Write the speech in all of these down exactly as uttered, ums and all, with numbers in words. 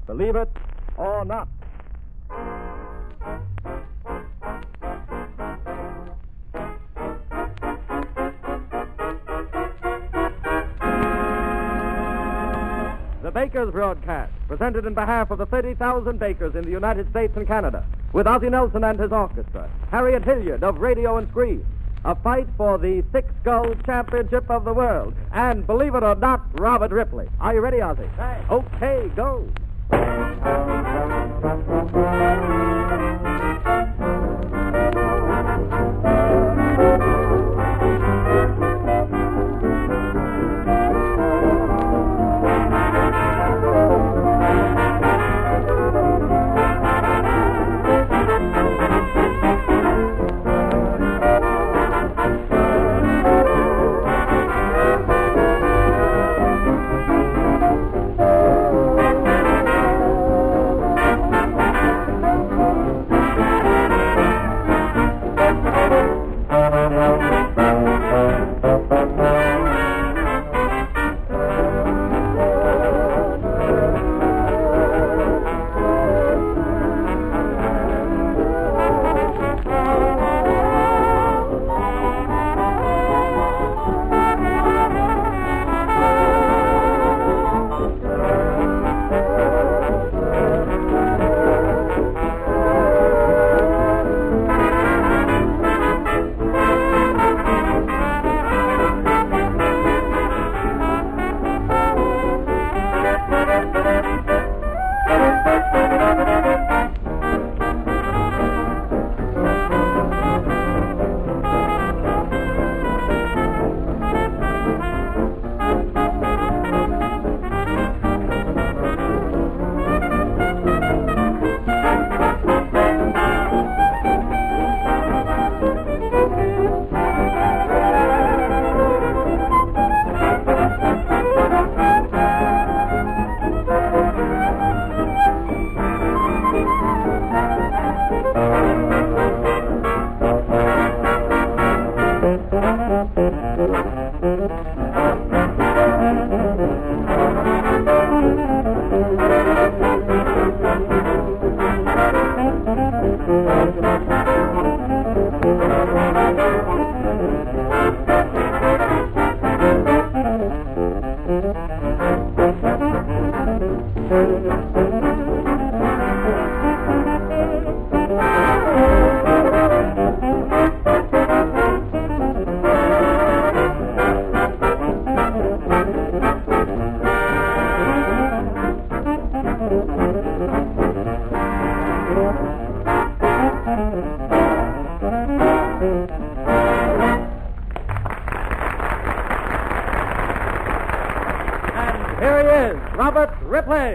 Believe it or not. The Bakers Broadcast, presented in behalf of the thirty thousand bakers in the United States and Canada, with Ozzie Nelson and his orchestra, Harriet Hilliard of radio and screen, a fight for the six-skull championship of the world, and, believe it or not, Robert Ripley. Are you ready, Ozzie? Right. Okay, go. Here he is, Robert Ripley.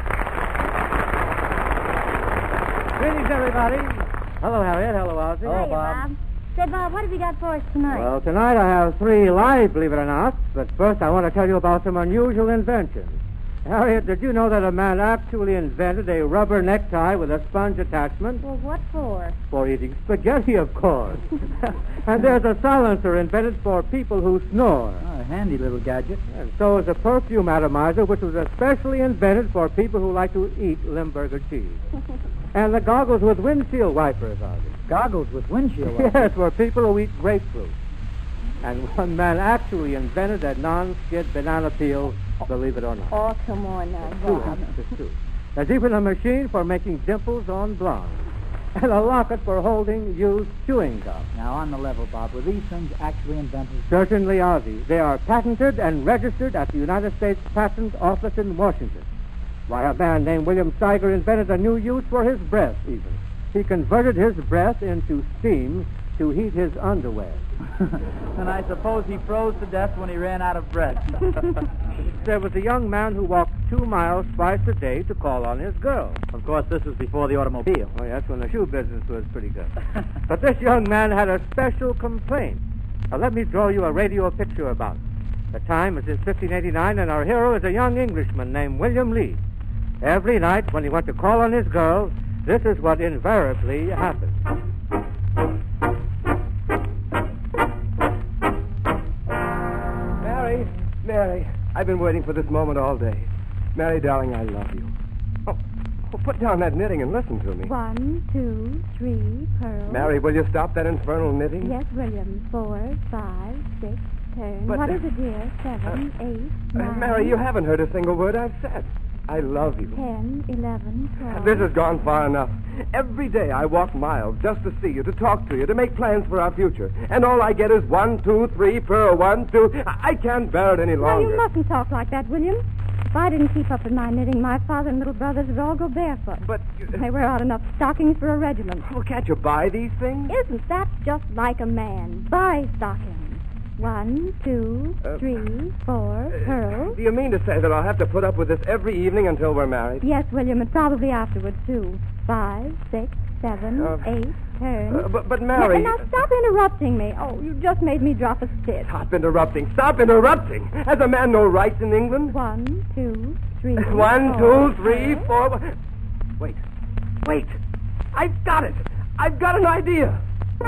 Greetings, everybody. Hello, Harriet. Hello, Ozzie. Hello, Bob. Say, Bob, what have you got for us tonight? Well, tonight I have three live, believe it or not. But first I want to tell you about some unusual inventions. Harriet, did you know that a man actually invented a rubber necktie with a sponge attachment? Well, what for? For eating spaghetti, of course. And there's a silencer invented for people who snore. Oh, a handy little gadget. And so is a perfume atomizer, which was especially invented for people wwho like to eat Limburger cheese. And the goggles with windshield wipers, Ozzie. Goggles with windshield wipers? Yes, for people who eat grapefruit. And one man actually invented a non-skid banana peel, believe it or not. Oh, come on now, Bob. It's true. There's even a machine for making dimples on blondes. And a locket for holding used chewing gum. Now, on the level, Bob, were these things actually invented? Certainly, Ozzie. They are patented and registered at the United States Patent Office in Washington. Why, a man named William Steiger invented a new use for his breath, even. He converted his breath into steam to heat his underwear. And I suppose he froze to death when he ran out of breath. There was a young man who walked two miles twice a day to call on his girl. Of course, this was before the automobile. Oh, yes, when the shoe business was pretty good. But this young man had a special complaint. Now, let me draw you a radio picture about it. The time is in fifteen eighty-nine, and our hero is a young Englishman named William Lee. Every night, when he went to call on his girl, this is what invariably happened. Mary, Mary, I've been waiting for this moment all day. Mary, darling, I love you. Oh, Well, put down that knitting and listen to me. One, two, three, pearls. Mary, will you stop that infernal knitting? Yes, William. Four, five, six, turn. But, what uh, is it, dear? Seven, uh, eight, Uh, nine. Mary, you haven't heard a single word I've said. I love you. Ten, eleven, twelve. This has gone far enough. Every day I walk miles just to see you, to talk to you, to make plans for our future. And all I get is one, two, three, pearl, one, two. I, I can't bear it any Now, longer. you mustn't talk like that, William. If I didn't keep up with my knitting, my father and little brothers would all go barefoot. But, you- They wear out enough stockings for a regiment. well, can't you buy these things? Isn't that just like a man? Buy stockings. One, two, Uh, three, four, pearls. Do you mean to say that I'll have to put up with this every evening until we're married? Yes, William, and probably afterwards, too. Five, six, seven, Uh, eight, turn. Uh, but, but Now, Mary... now, stop interrupting me. Oh, you just made me drop a stitch. Stop interrupting. Stop interrupting. Has a man no rights in England? One, two, three, One, four, two, three, pearls. four... Wait. Wait. I've got it. I've got an idea.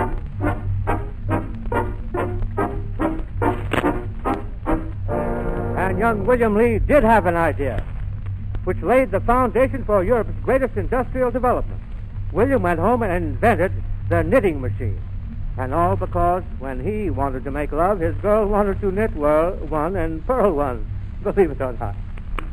And young William Lee did have an idea, which laid the foundation for Europe's greatest industrial development. William went home and invented the knitting machine. And all because when he wanted to make love, his girl wanted to knit well, one and pearl one. Believe it or not.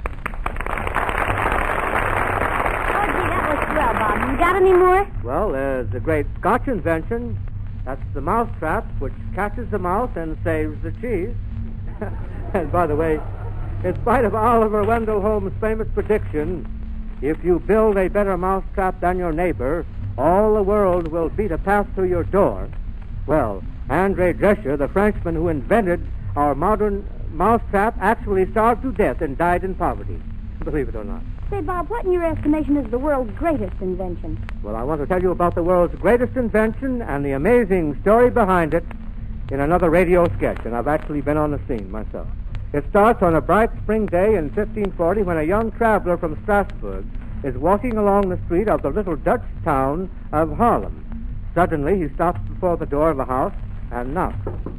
Oh, gee, that was swell, Bob. You got any more? Well, there's the great Scotch invention. That's the mouse trap, which catches the mouse and saves the cheese. And by the way, in spite of Oliver Wendell Holmes' famous prediction, if you build a better mousetrap than your neighbor, all the world will beat a path to your door. Well, Andre Drescher, the Frenchman who invented our modern mousetrap, actually starved to death and died in poverty. Believe it or not. Say, Bob, what in your estimation is the world's greatest invention? Well, I want to tell you about the world's greatest invention and the amazing story behind it in another radio sketch, and I've actually been on the scene myself. It starts on a bright spring day in fifteen forty when a young traveler from Strasbourg is walking along the street of the little Dutch town of Haarlem. Suddenly, he stops before the door of a house and knocks.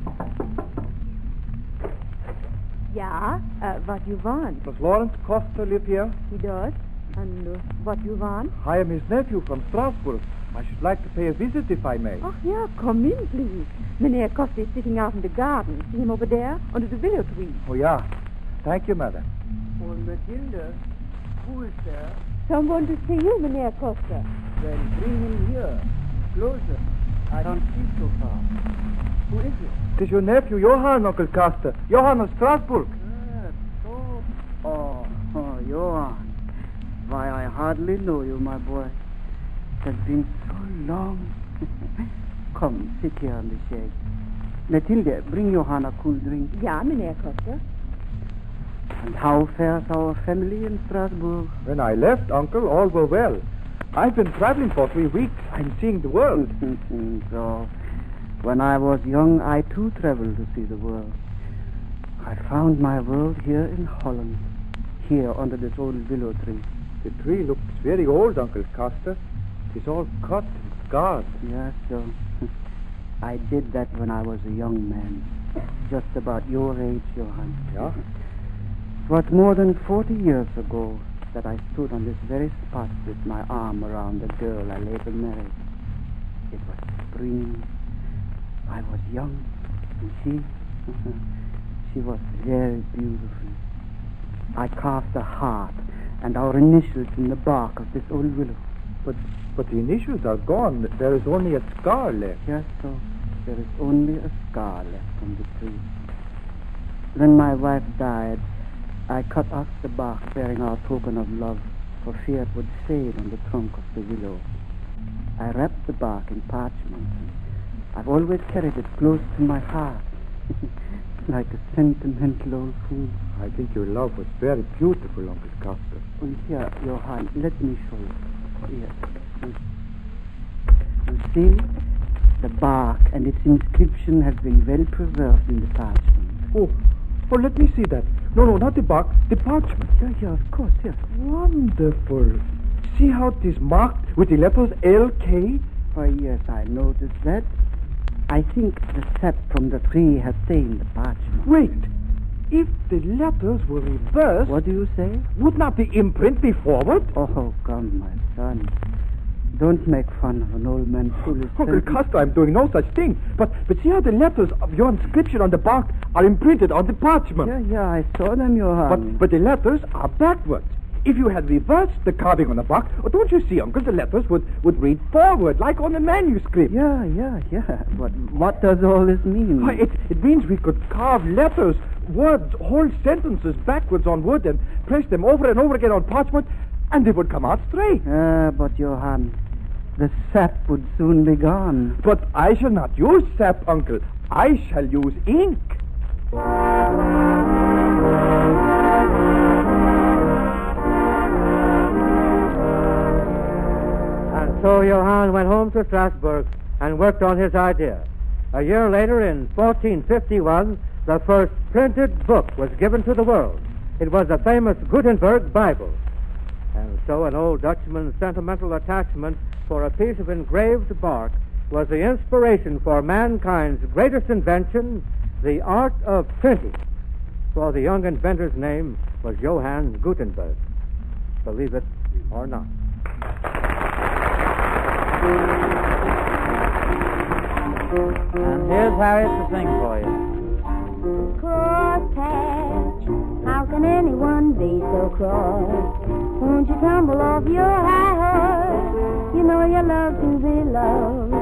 Ja, uh, what you want? Does Lawrence Costa live here? He does. And uh, what you want? I am his nephew from Strasbourg. I should like to pay a visit if I may. Oh, yeah, come in, please. Meneer Costa is sitting out in the garden. See him over there, under the willow tree. Oh, yeah. Thank you, madam. Oh, Matilda, who is there? Someone to see you, Meneer Costa. Then bring him here. Closer. I don't see so far. Who is it? It is your nephew, Johann, Uncle Costa. Johann of Strasbourg. Ah, so. Oh, oh, Johann. Why, I hardly know you, my boy. It has been so long. Come, sit here on the shade. Matilda, bring Johann a cool drink. Ja, Meneer Costa. And how fares our family in Strasbourg? When I left, Uncle, all were well. I've been traveling for three weeks. I'm seeing the world. So, when I was young, I too traveled to see the world. I found my world here in Holland, here under this old willow tree. The tree looks very old, Uncle Costa. It's all cut and scarred. Yes, so I did that when I was a young man, just about your age, Johann. Yeah? It was more than forty years ago that I stood on this very spot with my arm around the girl I later married. It was spring. I was young, and she, she was very beautiful. I carved a heart and our initials in the bark of this old willow. But but the initials are gone. There is only a scar left. Yes, so there is only a scar left on the tree. When my wife died, I cut off the bark bearing our token of love for fear it would fade on the trunk of the willow. I wrapped the bark in parchment. I've always carried it close to my heart, like a sentimental old fool. I think your love was very beautiful, Uncle Costa. Oh, here, Johann, let me show you. Here. You see, the bark and its inscription have been well preserved in the parchment. Oh, oh, let me see that. No, no, not the bark, the parchment. Yeah, yeah, of course, yes. Wonderful. See how it is marked with the letters L K? Why, yes, I noticed that. I think the sap from the tree has stained the parchment. Wait. if the letters were reversed... What do you say? Would not the imprint be forward? Oh, come, my son. Don't make fun of an old man's foolish Uncle thinking. Custer, I'm doing no such thing. But but see how the letters of your inscription on the bark are imprinted on the parchment. Yeah, yeah, I saw them, Johann. But, but the letters are backwards. If you had reversed the carving on the bark, oh, don't you see, Uncle, the letters would, would read forward, like on the manuscript. Yeah, yeah, yeah. But what does all this mean? Oh, it, it means we could carve letters, words, whole sentences backwards on wood and press them over and over again on parchment, and they would come out straight. Ah, but Johann, the sap would soon be gone. But I shall not use sap, Uncle. I shall use ink. And so Johann went home to Strasbourg and worked on his idea. A year later, in fourteen fifty-one, the first printed book was given to the world. It was the famous Gutenberg Bible. And so an old Dutchman's sentimental attachment for a piece of engraved bark was the inspiration for mankind's greatest invention, the art of printing. For the young inventor's name was Johann Gutenberg. Believe it or not. And here's Harriet to sing for you. Crosspatch, how can anyone be so cross? Won't you tumble off your high horse? You know you love to be loved.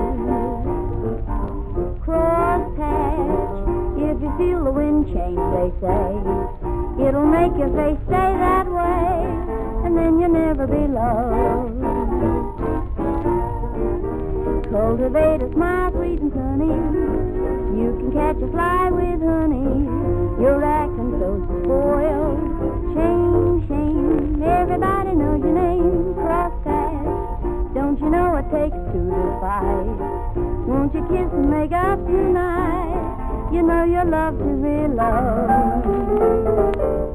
Crosspatch, if you feel the wind change, they say, it'll make your face stay that way, and then you'll never be loved. Cultivate a smile, sweet and sunny. You can catch a fly with honey. You're acting so spoiled. Shame, shame. Everybody knows your name. Crosspatch. Don't you know it takes two to fight? Won't you kiss and make up tonight? You know you love to be loved.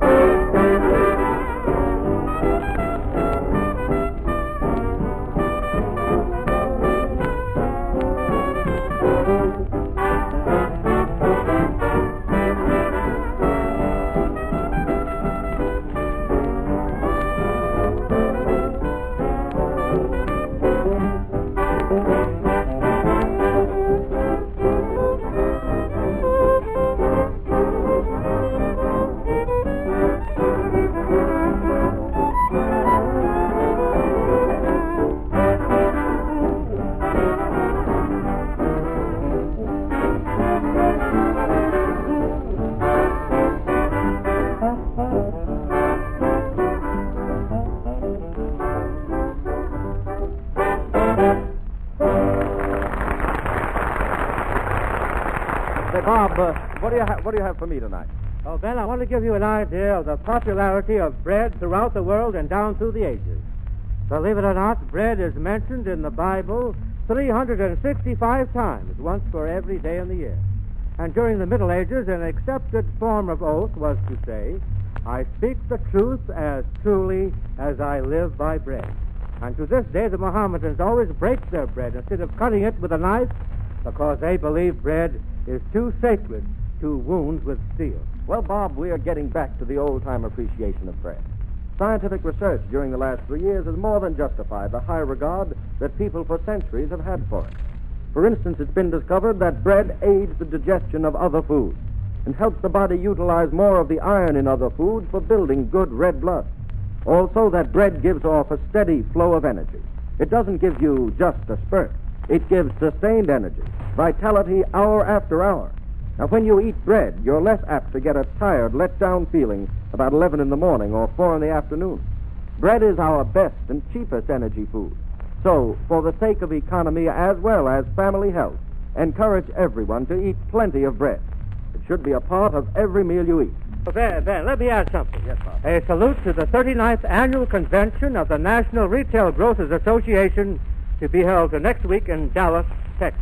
Bob, uh, what do you ha- what do you have for me tonight? Oh, Ben, I want to give you an idea of the popularity of bread throughout the world and down through the ages. Believe it or not, bread is mentioned in the Bible three hundred sixty-five times, once for every day in the year. And during the Middle Ages, an accepted form of oath was to say, I speak the truth as truly as I live by bread. And to this day, the Mohammedans always break their bread instead of cutting it with a knife, because they believe bread is too sacred to wound with steel. Well, Bob, we are getting back to the old-time appreciation of bread. Scientific research during the last three years has more than justified the high regard that people for centuries have had for it. For instance, it's been discovered that bread aids the digestion of other foods and helps the body utilize more of the iron in other foods for building good red blood. Also, that bread gives off a steady flow of energy. It doesn't give you just a spurt. It gives sustained energy, vitality hour after hour. Now, when you eat bread, you're less apt to get a tired, let-down feeling about eleven in the morning or four in the afternoon. Bread is our best and cheapest energy food. So, for the sake of economy as well as family health, encourage everyone to eat plenty of bread. It should be a part of every meal you eat. Ben, Ben, let me add something. Yes, Bob. A salute to the thirty-ninth Annual Convention of the National Retail Grocers Association, to be held next week in Dallas, Texas.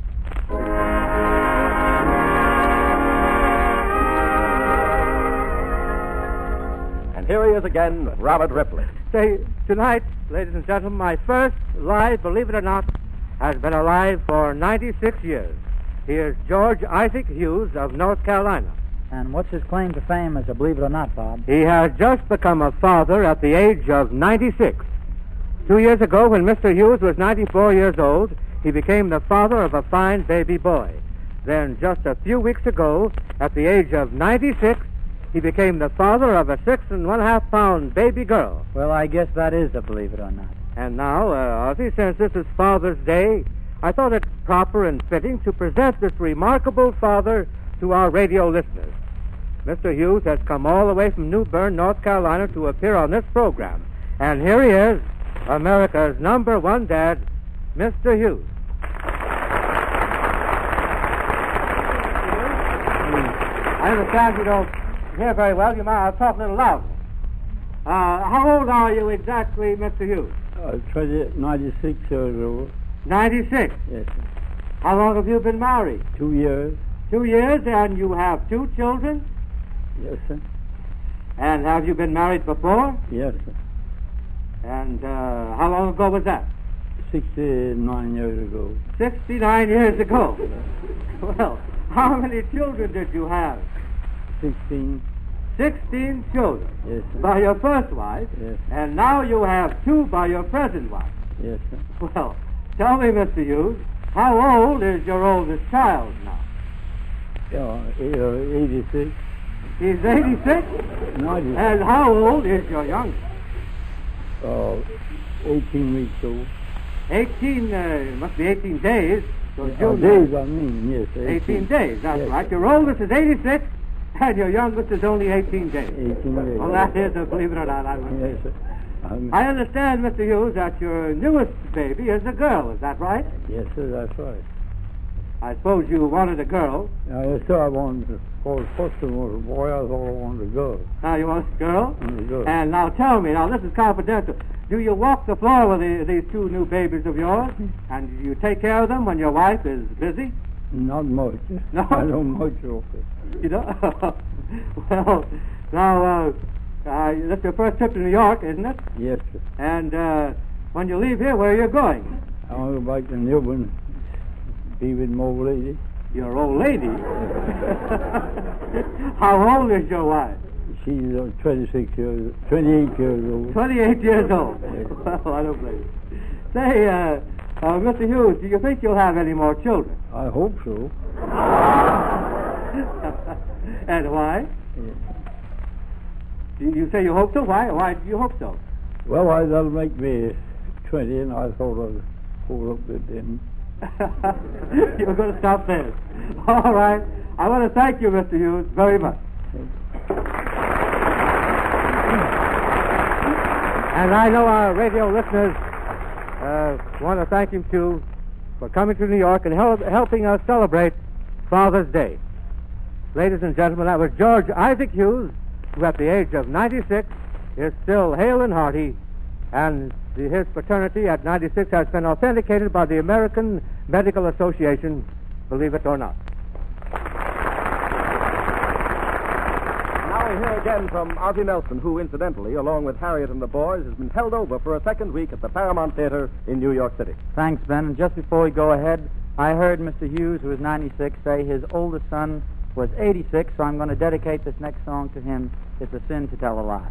And here he is again, Robert Ripley. Say, tonight, ladies and gentlemen, my first live, believe it or not, has been alive for ninety-six years. He is George Isaac Hughes of North Carolina. And what's his claim to fame as a Believe It or Not, Bob? He has just become a father at the age of ninety-six. Two years ago, when Mister Hughes was ninety-four years old, he became the father of a fine baby boy. Then, just a few weeks ago, at the age of ninety-six, he became the father of a six and one half pound baby girl. Well, I guess that is a Believe It or Not. And now, uh, Ozzie, since this is Father's Day, I thought it proper and fitting to present this remarkable father to our radio listeners. Mister Hughes has come all the way from New Bern, North Carolina, to appear on this program. And here he is, America's number one dad, Mister Hughes. I understand you don't hear very well. You might I'll talk a little louder. Uh, how old are you exactly, Mister Hughes? Uh, twenty, ninety-six years old. ninety-six? Yes, sir. How long have you been married? Two years. Two years, and you have two children? Yes, sir. And have you been married before? Yes, sir. And uh, how long ago was that? sixty-nine years ago. sixty-nine years ago. Well, how many children did you have? Sixteen. Sixteen children. Yes, sir. By your first wife. Yes. And now you have two by your present wife. Yes, sir. Well, tell me, Mister Hughes, how old is your oldest child now? Yeah, eighty-six. He's eighty-six? ninety-six. And how old is your youngest? Uh, eighteen weeks old. eighteen, uh, must be eighteen days. So Uh, June, days, I mean, yes. eighteen, eighteen days, that's Yes. right. Your oldest is eighty-six, and your youngest is only eighteen days. eighteen days. Well, that is, a, believe it or not, I would Yes, say. sir. Um, I understand, Mister Hughes, that your newest baby is a girl. Is that right? yes, sir, that's right. I suppose you wanted a girl. Now, yes, sir, I wanted to, for the first one was a boy, I thought I wanted a girl. Now you want a girl? And a girl. And now tell me, now this is confidential. Do you walk the floor with the, these two new babies of yours? And do you take care of them when your wife is busy? Not much. No? I don't much of it. You know? Well, now, uh, uh, that's your first trip to New York, isn't it? Yes, sir. And uh, when you leave here, where are you going? I want to go back to New Bern, be with my old lady. Your old lady? How old is your wife? She's uh, twenty-six years, twenty-eight years old. twenty-eight years old. Well, I don't blame you. Say, uh, uh, Mister Hughes, do you think you'll have any more children? I hope so. And why? Yes. You, you say you hope so? Why? Why do you hope so? Well, I, that'll make me twenty, and I thought I'd hold up with them. You're going to stop there. All right. I want to thank you, Mister Hughes, very much. And I know our radio listeners uh, want to thank him, too, for coming to New York and hel- helping us celebrate Father's Day. Ladies and gentlemen, that was George Isaac Hughes, who at the age of ninety-six is still hale and hearty, and the, his paternity at ninety-six has been authenticated by the American Medical Association, believe it or not. Now we hear again from Ozzie Nelson, who, incidentally, along with Harriet and the boys, has been held over for a second week at the Paramount Theater in New York City. Thanks, Ben. And just before we go ahead, I heard Mister Hughes, who is ninety-six, say his oldest son was eighty-six, so I'm going to dedicate this next song to him. It's a sin to tell a lie.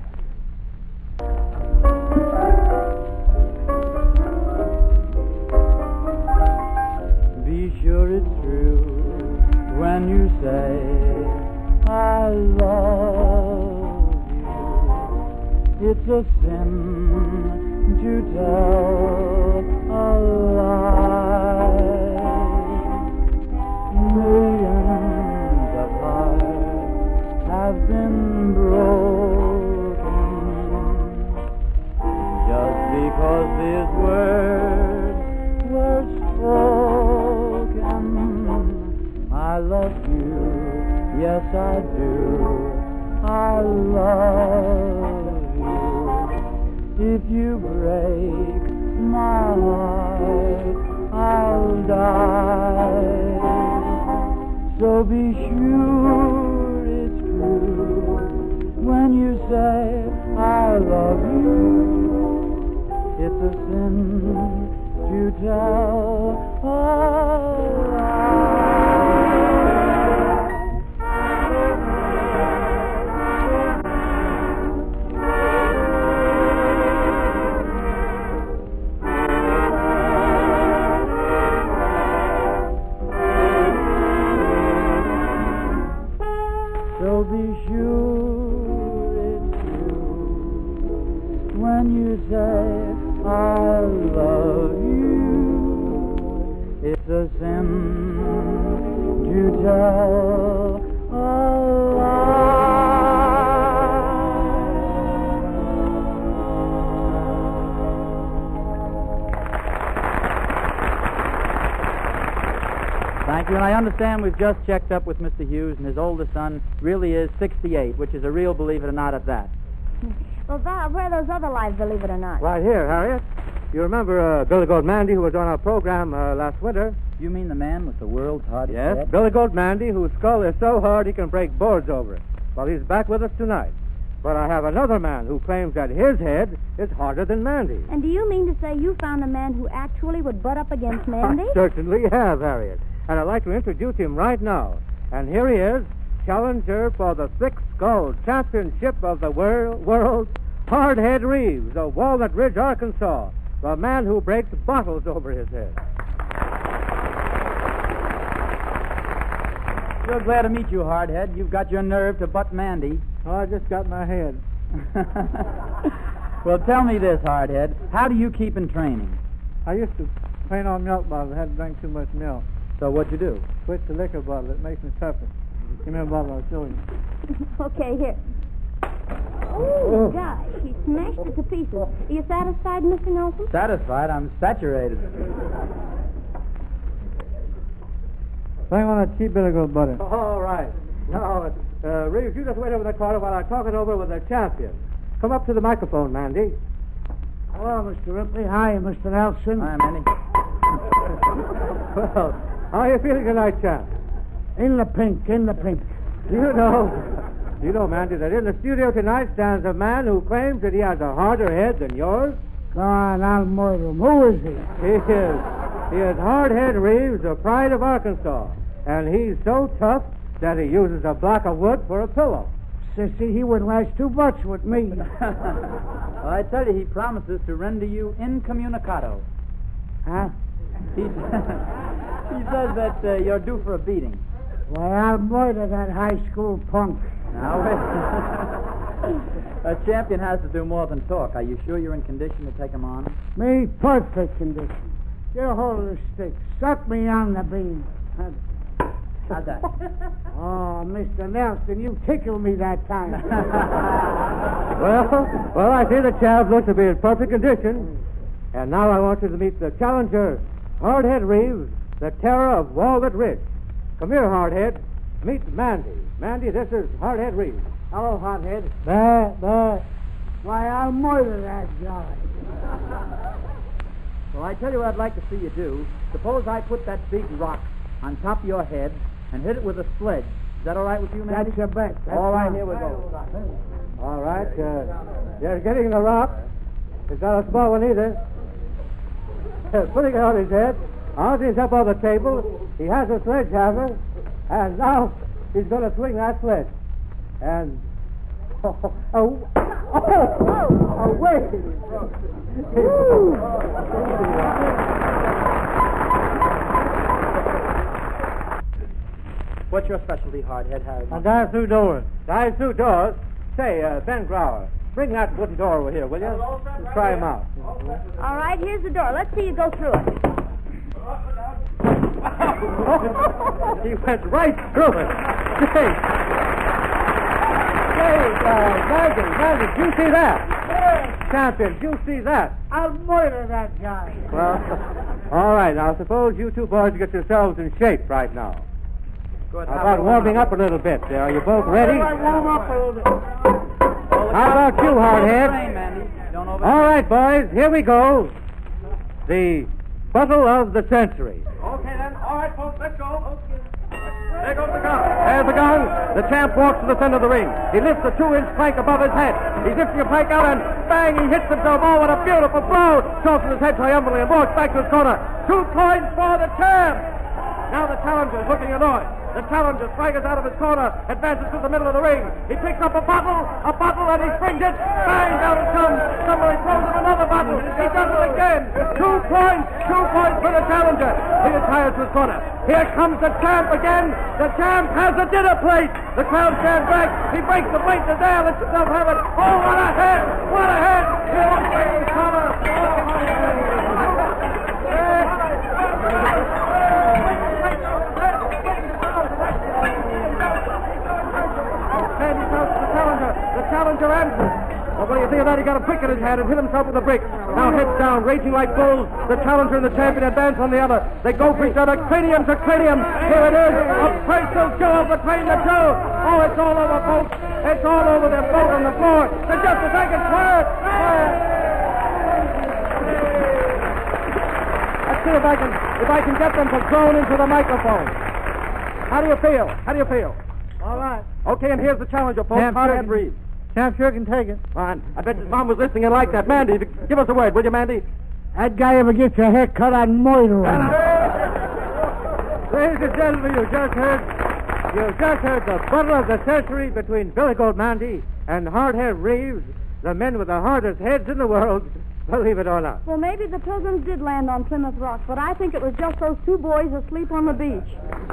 Be sure it's true when you say I love you. It's a sin to tell a lie. Millions of hearts have been broken just because these words were spoken. I love you, yes I do. I love you. If you break my heart, I'll die. So be sure it's true when you say I love you. It's a sin to tell a lie. a sin to tell a lie. Thank you, and I understand we've just checked up with Mister Hughes, and his oldest son really is sixty-eight, which is a real, believe it or not, at that. Well, Bob, where are those other lives, believe it or not? Right here, Harriet. You remember uh, Billy Goat Mandy, who was on our program uh, last winter? You mean the man with the world's hardest Yes, head? Billy Goat Mandy, whose skull is so hard he can break boards over it. Well, he's back with us tonight. But I have another man who claims that his head is harder than Mandy's. And do you mean to say you found a man who actually would butt up against Mandy? I certainly have, Harriet. And I'd like to introduce him right now. And here he is, challenger for the Thick Skull Championship of the wor- world, Hardhead Reeves of Walnut Ridge, Arkansas, the man who breaks bottles over his head. Real glad to meet you, Hardhead. You've got your nerve to butt Mandy. Oh, I just got my head. Well, tell me this, Hardhead. How do you keep in training? I used to train on milk bottles. I had to drink too much milk. So what'd you do? Switch to liquor bottle. It makes me tougher. Give me a bottle, I'll show you. Okay, here. Oh, gosh, he smashed it to pieces. Are you satisfied, Mister Nelson? Satisfied? I'm saturated. Bring on that cheap Billy Goat butter. All right. Now, uh, Reeves, you just wait over the corner while I talk it over with the champion. Come up to the microphone, Mandy. Hello, Mister Ripley. Hi, Mister Nelson. Hi, Mandy. Well, how are you feeling tonight, champ? In the pink, in the pink. You know, you know, Mandy, that in the studio tonight stands a man who claims that he has a harder head than yours. Go on, I'll murder him. Who is he? He is. He is Hardhead Reeves, the pride of Arkansas. And he's so tough that he uses a block of wood for a pillow. Sissy, he wouldn't last too much with me. Well, I tell you, he promises to render you incommunicado. Huh? He, he says that uh, you're due for a beating. Why, I'll murder that high school punk. Now, wait. A champion has to do more than talk. Are you sure you're in condition to take him on? Me, perfect condition. Get a hold of the stick. Suck me on the beam. How's that? Oh, Mister Nelson, you tickled me that time. Well, well, I see the champ looks to be in perfect condition. And now I want you to meet the challenger, Hardhead Reeves, the terror of Walnut Ridge. Come here, Hardhead. Meet Mandy. Mandy, this is Hardhead Reeves. Hello, Hothead. Bah, bah. Why, I'll murder that guy. Well, I tell you what I'd like to see you do. Suppose I put that big rock on top of your head and hit it with a sledge. Is that all right with you, Mandy? That's your bet. That's All right, fine. here we go. All right. Uh, you're getting the rock. It's not a small one either. Putting it on his head. Now he's up on the table. He has a sledgehammer. And now he's going to swing that sledge. And... Oh, oh, oh, oh, away! What's your specialty, Hardhead, Harry? And dive through doors. Dive through doors. Say, uh, Ben Grauer, bring that wooden door over here, will you? Let's try him out. All right, here's the door. Let's see you go through it. He went right through it. Say, say, uh, Maggie, Maggie, did you see that? Champion, did you see that? I'll murder that guy. Well, all right, now suppose you two boys get yourselves in shape right now. Good. How about warming up a little bit? Are you both ready? I warm up a little bit. How about you, Hardhead? Don't over- All right, boys, here we go. The battle of the century. Okay, then. All right, folks, let's go. There goes the gun. There's the gun. The champ walks to the center of the ring. He lifts a two-inch plank above his head. He's lifting a plank out, and bang, he hits himself. Oh, what a beautiful blow. Tosses his head triumphantly and walks back to his corner. Two points for the champ. Now the challenger is looking annoyed. The challenger staggers out of his corner, advances to the middle of the ring. He picks up a bottle, a bottle, and he springs it. Bang, down it comes. Somebody throws him another bottle. He does it again. Two points, two points for the challenger. He retires to his corner. Here comes the champ again. The champ has a dinner plate. The crowd stands back. He breaks the plate to there. Lets himself have it. Oh, what a head! What a head! He walks back to his corner. Mandy got a brick in his hand and hit himself with the brick. Now heads down, raging like bulls. The challenger and the champion advance on the other. They go for each other, cranium to cranium. Here it is, a personal duel between the two. Oh, it's all over, folks. It's all over. They're both on the floor. They're just a second. Quiet. Quiet. Let's see if I can if I can get them to drone into the microphone. How do you feel? How do you feel? All right. Okay, and here's the challenger, folks. Champ Conrad sure can- Reeves. Champ sure can take it. Fine. I bet his mom was listening and like that. Mandy, give us a word, will you, Mandy? That guy ever gets your hair cut, I'd murder him. Ladies and gentlemen, you just heard you just heard the battle of the century between Billy Goat Mandy and Hardhead Reeves, the men with the hardest heads in the world, believe it or not. Well, maybe the Pilgrims did land on Plymouth Rock, but I think it was just those two boys asleep on the beach.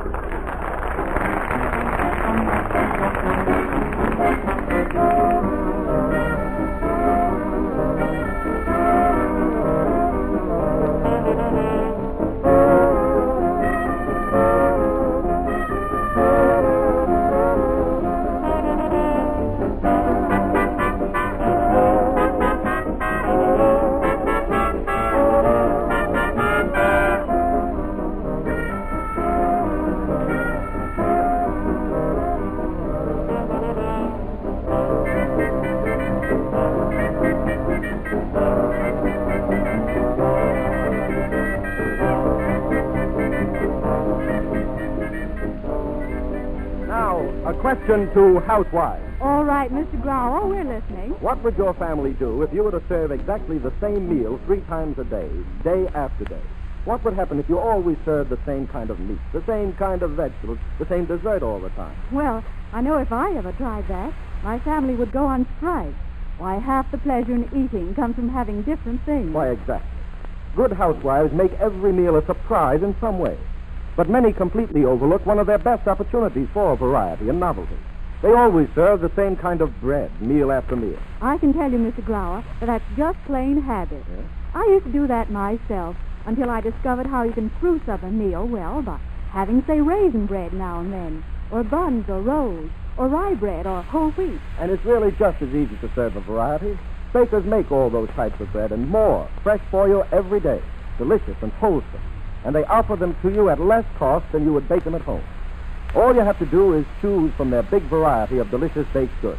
A question to housewives. All right, Mister Grower, we're listening. What would your family do if you were to serve exactly the same meal three times a day, day after day? What would happen if you always served the same kind of meat, the same kind of vegetables, the same dessert all the time? Well, I know if I ever tried that, my family would go on strike. Why, half the pleasure in eating comes from having different things. Why, exactly. Good housewives make every meal a surprise in some way. But many completely overlook one of their best opportunities for variety and novelty. They always serve the same kind of bread, meal after meal. I can tell you, Mister Grower, that that's just plain habit. Yes? I used to do that myself until I discovered how you can spruce up a meal, well, by having, say, raisin bread now and then, or buns or rolls, or rye bread or whole wheat. And it's really just as easy to serve a variety. Bakers make all those types of bread and more, fresh for you every day, delicious and wholesome. And they offer them to you at less cost than you would bake them at home. All you have to do is choose from their big variety of delicious baked goods.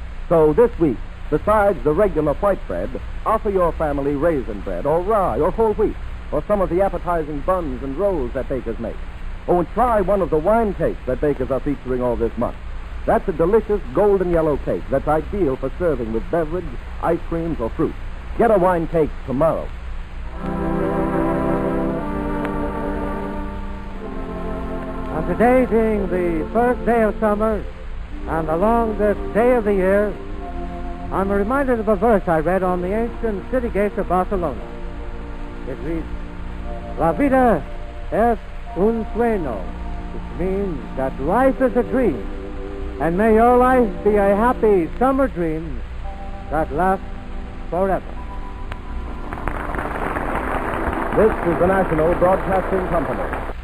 So this week, besides the regular white bread, offer your family raisin bread or rye or whole wheat or some of the appetizing buns and rolls that bakers make. Oh, and try one of the wine cakes that bakers are featuring all this month. That's a delicious golden yellow cake that's ideal for serving with beverage, ice creams, or fruit. Get a wine cake tomorrow. And today being the first day of summer and the longest day of the year, I'm reminded of a verse I read on the ancient city gates of Barcelona. It reads, La vida es un sueño, which means that life is a dream, and may your life be a happy summer dream that lasts forever. This is the National Broadcasting Company.